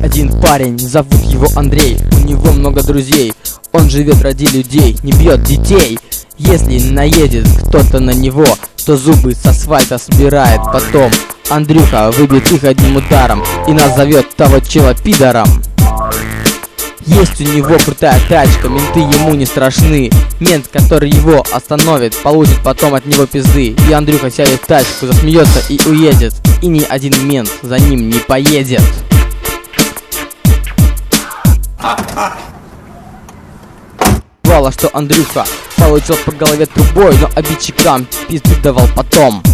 один парень, зовут его Андрей. У него много друзей, он живет ради людей, не бьет детей. Если наедет кто-то на него, то зубы с асфальта собирает потом. Андрюха выбьет их одним ударом и назовет того чела пидором. Есть у него крутая тачка, менты ему не страшны. Мент, который его остановит, получит потом от него пизды. И Андрюха сядет в тачку, засмеется и уедет. И ни один мент за ним не поедет. Бывало, что Андрюха получил по голове трубой, но обидчикам пизды давал потом.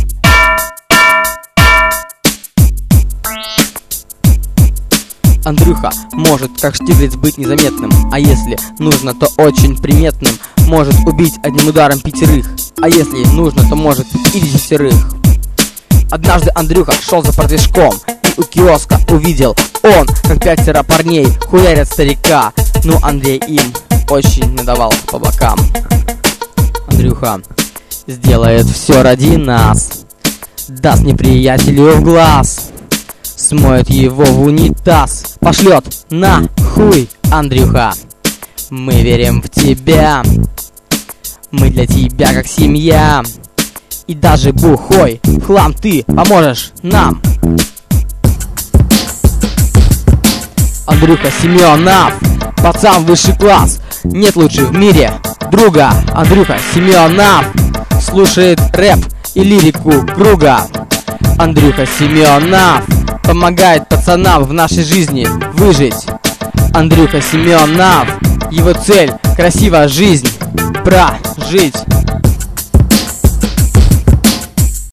Андрюха может, как Штиглиц, быть незаметным, а если нужно, то очень приметным. Может убить одним ударом 5, а если нужно, то может и 10. Однажды Андрюха шел за портвишком и у киоска увидел он, как 5 парней хуярят старика. Ну, Андрей им очень надавал по бокам. Андрюха сделает все ради нас, даст неприятелю в глаз, смоет его в унитаз, пошлет на хуй. Андрюха, мы верим в тебя, мы для тебя как семья. И даже бухой в хлам ты поможешь нам. Андрюха Семенов, пацан высший класс, нет лучше в мире друга. Андрюха Семенов слушает рэп и лирику круга. Андрюха Семенов помогает пацанам в нашей жизни выжить. Андрюха Семенов, его цель красиво жизнь прожить.